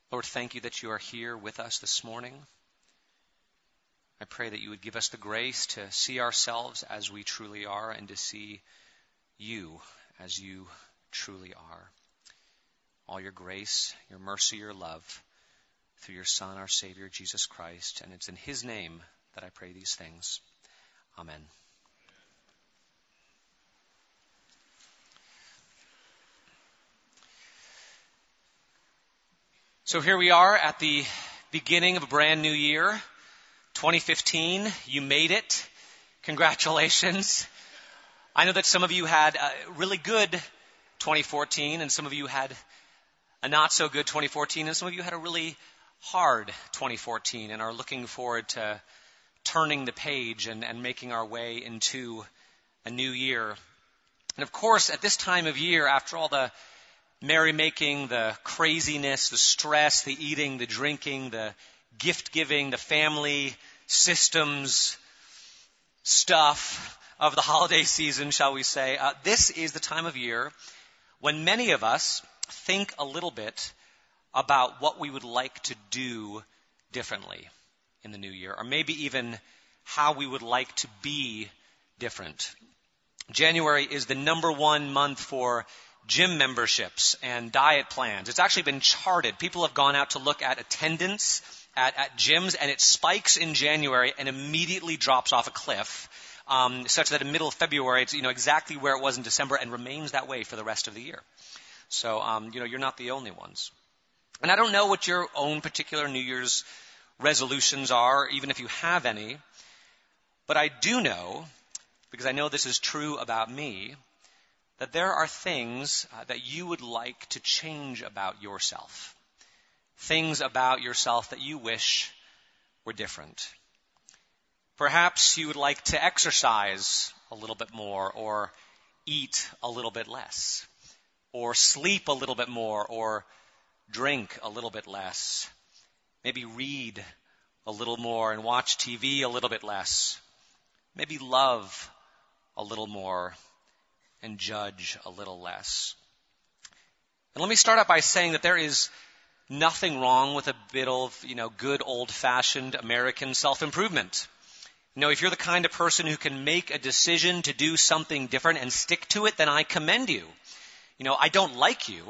Lord, thank you that you are here with us this morning. I pray that you would give us the grace to see ourselves as we truly are and to see you as you truly are. All your grace, your mercy, your love through your Son, our Savior, Jesus Christ. And it's in his name that I pray these things. Amen. So here we are at the beginning of a brand new year, 2015. You made it. Congratulations. I know that some of you had a really good 2014, and some of you had a not so good 2014, and some of you had a really hard 2014 and are looking forward to turning the page and making our way into a new year. And of course, at this time of year, after all the merrymaking, the craziness, the stress, the eating, the drinking, the gift-giving, the family systems stuff of the holiday season, shall we say, this is the time of year when many of us think a little bit about what we would like to do differently in the new year, or maybe even how we would like to be different. January is the number one month for gym memberships and diet plans. It's actually been charted. People have gone out to look at attendance at gyms, and it spikes in January and immediately drops off a cliff, such that in the middle of February, it's exactly where it was in December and remains that way for the rest of the year. So, you're not the only ones. And I don't know what your own particular New Year's resolutions are, even if you have any, but I do know, because I know this is true about me, that there are things that you would like to change about yourself. Things about yourself that you wish were different. Perhaps you would like to exercise a little bit more, or eat a little bit less, or sleep a little bit more, or drink a little bit less. Maybe read a little more and watch TV a little bit less. Maybe love a little more and judge a little less. And let me start out by saying that there is nothing wrong with a bit of, good old-fashioned American self-improvement. If you're the kind of person who can make a decision to do something different and stick to it, then I commend you. I don't like you.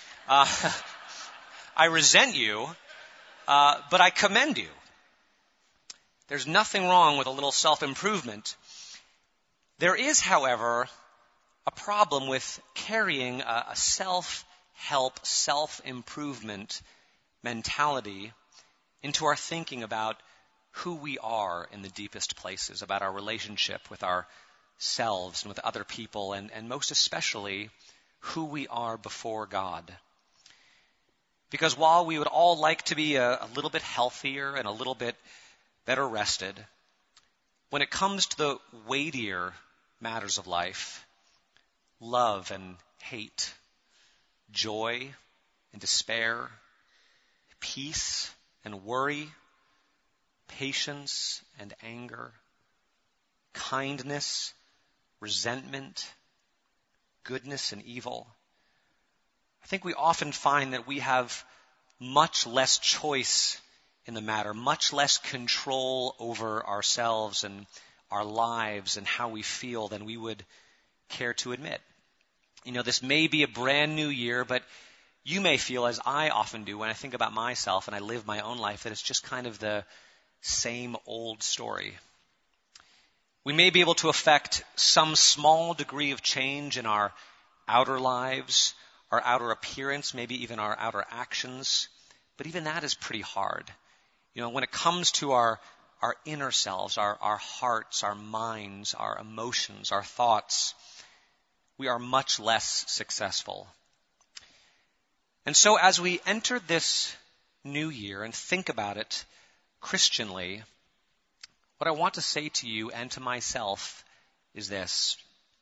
I resent you, but I commend you. There's nothing wrong with a little self-improvement. There is, however, a problem with carrying a self-help, self-improvement mentality into our thinking about who we are in the deepest places, about our relationship with ourselves and with other people, and most especially who we are before God. Because while we would all like to be a little bit healthier and a little bit better rested, when it comes to the weightier matters of life, love and hate, joy and despair, peace and worry, patience and anger, kindness, resentment, goodness and evil, I think we often find that we have much less choice in the matter, much less control over ourselves and our lives and how we feel than we would care to admit. This may be a brand new year, but you may feel, as I often do when I think about myself and I live my own life, that it's just kind of the same old story. We may be able to affect some small degree of change in our outer lives, our outer appearance, maybe even our outer actions, but even that is pretty hard. When it comes to our inner selves, our hearts, our minds, our emotions, our thoughts, we are much less successful. And so as we enter this new year and think about it Christianly, what I want to say to you and to myself is this.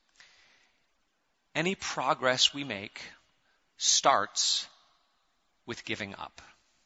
Any progress we make starts with giving up.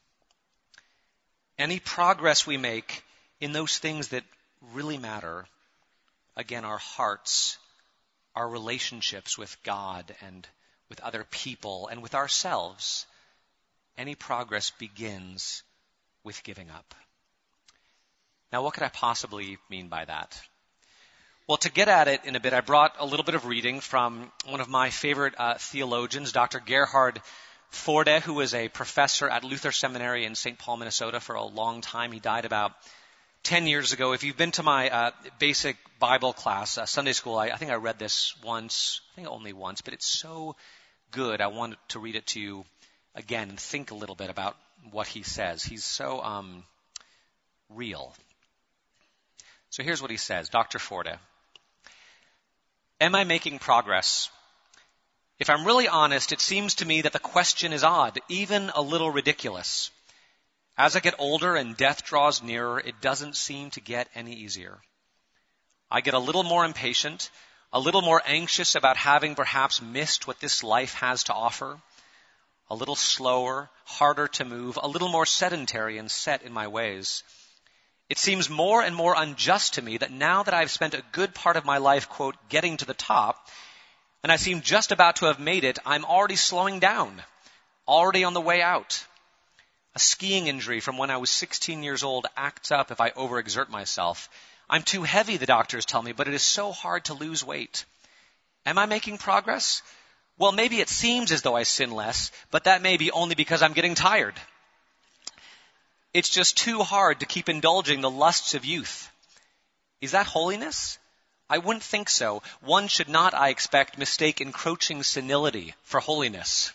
Any progress we make in those things that really matter, again, our hearts, our relationships with God and with other people and with ourselves, any progress begins with giving up. Now, what could I possibly mean by that? Well, to get at it in a bit, I brought a little bit of reading from one of my favorite theologians, Dr. Gerhard Forde, who was a professor at Luther Seminary in St. Paul, Minnesota for a long time. He died about 10 years ago. If you've been to my basic Bible class, Sunday school, I think I read this once, I think only once, but it's so good. I wanted to read it to you again and think a little bit about what he says. He's so real. So here's what he says, Dr. Forde. Am I making progress? If I'm really honest, it seems to me that the question is odd, even a little ridiculous. As I get older and death draws nearer, it doesn't seem to get any easier. I get a little more impatient, a little more anxious about having perhaps missed what this life has to offer, a little slower, harder to move, a little more sedentary and set in my ways. It seems more and more unjust to me that now that I've spent a good part of my life, quote, getting to the top, and I seem just about to have made it, I'm already slowing down, already on the way out. A skiing injury from when I was 16 years old acts up if I overexert myself. I'm too heavy, the doctors tell me, but it is so hard to lose weight. Am I making progress? Well, maybe it seems as though I sin less, but that may be only because I'm getting tired. It's just too hard to keep indulging the lusts of youth. Is that holiness? I wouldn't think so. One should not, I expect, mistake encroaching senility for holiness.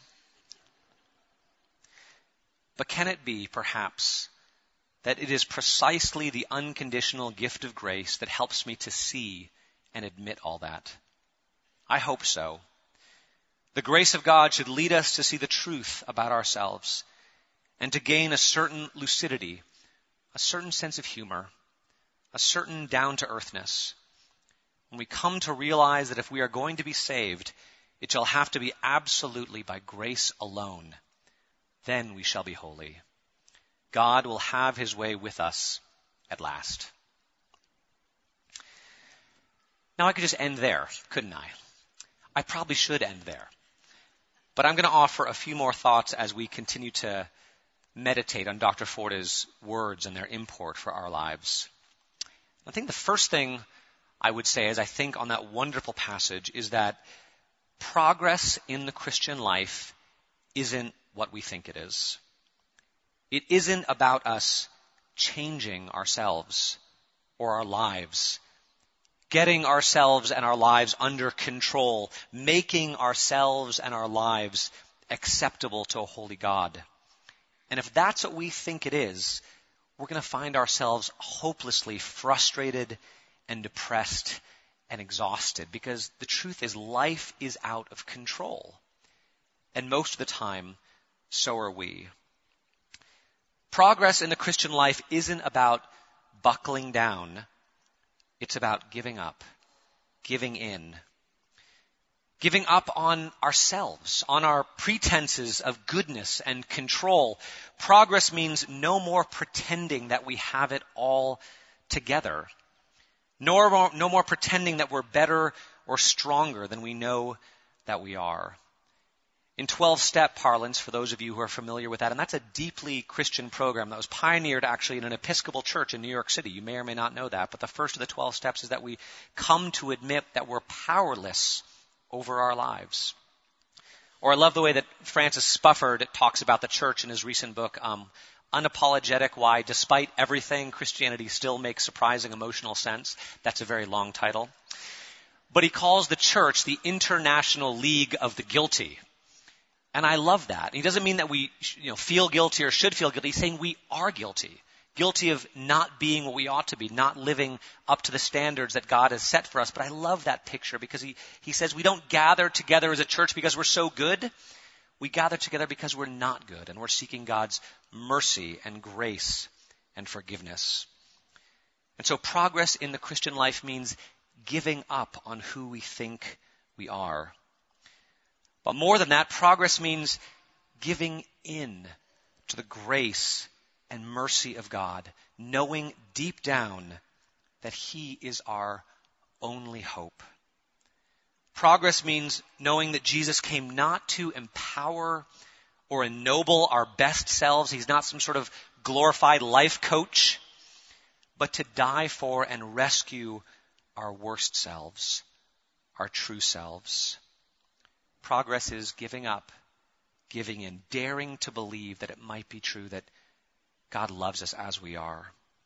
But can it be, perhaps, that it is precisely the unconditional gift of grace that helps me to see and admit all that? I hope so. The grace of God should lead us to see the truth about ourselves and to gain a certain lucidity, a certain sense of humor, a certain down-to-earthness. When we come to realize that if we are going to be saved, it shall have to be absolutely by grace alone. Then we shall be holy. God will have his way with us at last. Now I could just end there, couldn't I? I probably should end there. But I'm going to offer a few more thoughts as we continue to meditate on Dr. Forde's words and their import for our lives. I think the first thing I would say as I think on that wonderful passage is that progress in the Christian life isn't what we think it is. It isn't about us changing ourselves or our lives, getting ourselves and our lives under control, making ourselves and our lives acceptable to a holy God. And if that's what we think it is, we're going to find ourselves hopelessly frustrated and depressed and exhausted, because the truth is life is out of control. And most of the time, so are we. Progress in the Christian life isn't about buckling down. It's about giving up, giving in. Giving up on ourselves, on our pretenses of goodness and control. Progress means no more pretending that we have it all together. No more pretending that we're better or stronger than we know that we are. In 12-step parlance, for those of you who are familiar with that, and that's a deeply Christian program that was pioneered actually in an Episcopal church in New York City. You may or may not know that, but the first of the 12 steps is that we come to admit that we're powerless over our lives. Or I love the way that Francis Spufford talks about the church in his recent book, Unapologetic: Why, Despite Everything, Christianity Still Makes Surprising Emotional Sense. That's a very long title. But he calls the church the International League of the Guilty. And I love that. He doesn't mean that we feel guilty or should feel guilty. He's saying we are guilty. Guilty of not being what we ought to be, not living up to the standards that God has set for us. But I love that picture because he says we don't gather together as a church because we're so good. We gather together because we're not good, and we're seeking God's mercy and grace and forgiveness. And so progress in the Christian life means giving up on who we think we are. But more than that, progress means giving in to the grace and mercy of God, knowing deep down that He is our only hope. Progress means knowing that Jesus came not to empower or ennoble our best selves. He's not some sort of glorified life coach, but to die for and rescue our worst selves, our true selves. Progress is giving up, giving in, daring to believe that it might be true that God loves us as we are.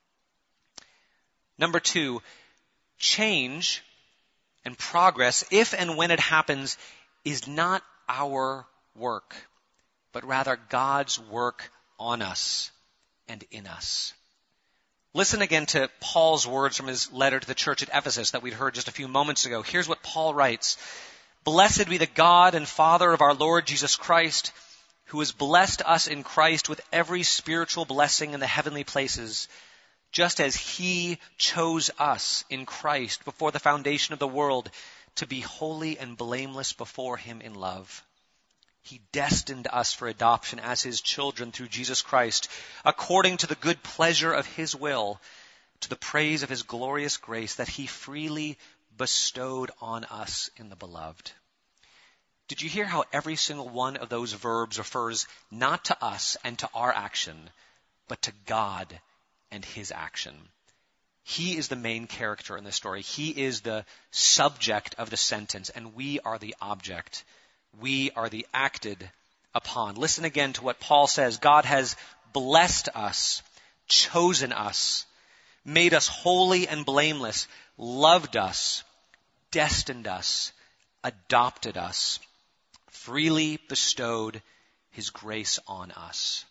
Number 2, change and progress, if and when it happens, is not our work, but rather God's work on us and in us. Listen again to Paul's words from his letter to the church at Ephesus that we'd heard just a few moments ago. Here's what Paul writes. Blessed be the God and Father of our Lord Jesus Christ, who has blessed us in Christ with every spiritual blessing in the heavenly places, just as he chose us in Christ before the foundation of the world to be holy and blameless before him in love. He destined us for adoption as his children through Jesus Christ, according to the good pleasure of his will, to the praise of his glorious grace that he freely bestowed on us in the beloved. Did you hear how every single one of those verbs refers not to us and to our action, but to God and his action? He is the main character in the story. He is the subject of the sentence, and we are the object. We are the acted upon. Listen again to what Paul says. God has blessed us, chosen us, made us holy and blameless, loved us, destined us, adopted us, freely bestowed his grace on us.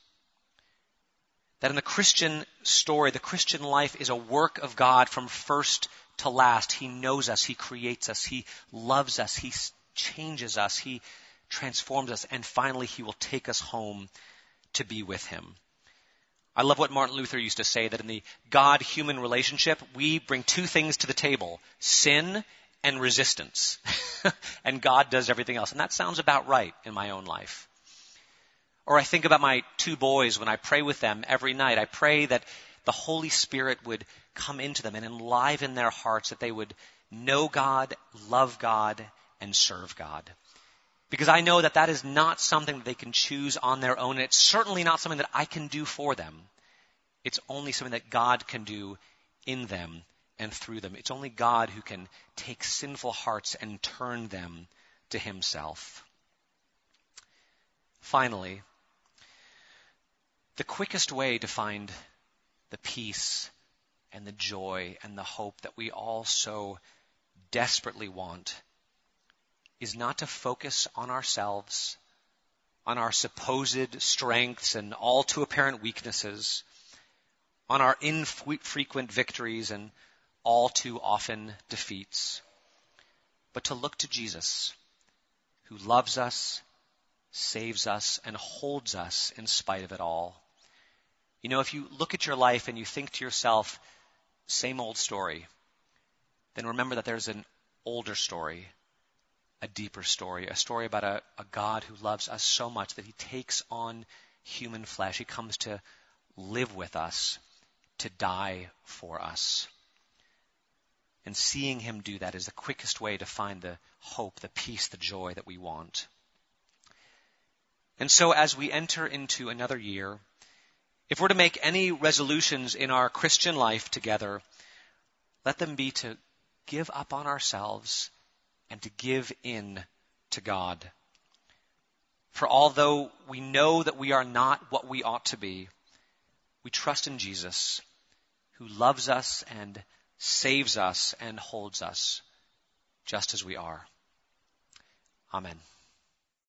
That in the Christian story, the Christian life is a work of God from first to last. He knows us. He creates us. He loves us. He changes us. He transforms us. And finally, he will take us home to be with him. I love what Martin Luther used to say, that in the God-human relationship, we bring two things to the table, sin and resistance. And God does everything else. And that sounds about right in my own life. Or I think about my 2 boys when I pray with them every night. I pray that the Holy Spirit would come into them and enliven their hearts, that they would know God, love God, and serve God. Because I know that that is not something that they can choose on their own. And it's certainly not something that I can do for them. It's only something that God can do in them and through them. It's only God who can take sinful hearts and turn them to himself. Finally, the quickest way to find the peace and the joy and the hope that we all so desperately want is not to focus on ourselves, on our supposed strengths and all too apparent weaknesses, on our infrequent victories and all too often defeats, but to look to Jesus, who loves us, saves us, and holds us in spite of it all. You know, if you look at your life and you think to yourself, same old story, then remember that there's an older story, a deeper story, a story about a God who loves us so much that he takes on human flesh. He comes to live with us, to die for us. And seeing him do that is the quickest way to find the hope, the peace, the joy that we want. And so as we enter into another year, if we're to make any resolutions in our Christian life together, let them be to give up on ourselves and to give in to God. For although we know that we are not what we ought to be, we trust in Jesus, who loves us and saves us and holds us just as we are. Amen.